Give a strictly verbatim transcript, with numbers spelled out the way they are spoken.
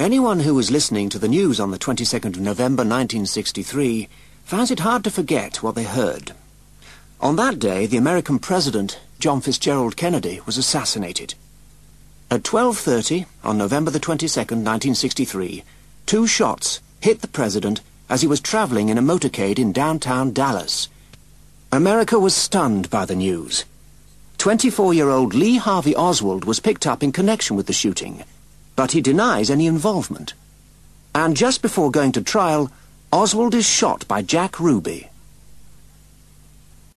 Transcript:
Anyone who was listening to the news on the twenty-second of November nineteen sixty-three finds it hard to forget what they heard. On that day, the American president, John Fitzgerald Kennedy, was assassinated. At twelve thirty, on November the twenty-second, nineteen sixty-three, two shots hit the president as he was traveling in a motorcade in downtown Dallas. America was stunned by the news. twenty-four-year-old Lee Harvey Oswald was picked up in connection with the shooting, but he denies any involvement. And just before going to trial, Oswald is shot by Jack Ruby.